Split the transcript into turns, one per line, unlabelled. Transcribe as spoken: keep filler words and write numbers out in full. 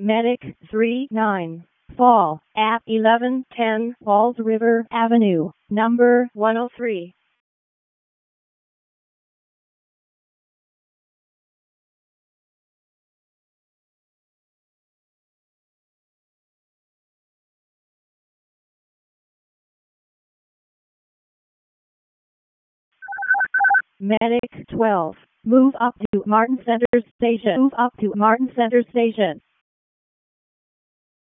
Medic three nine. Fall at eleven ten Falls River Avenue, number one oh three. Medic twelve. Move up to Martin Center Station. Move up to Martin Center Station.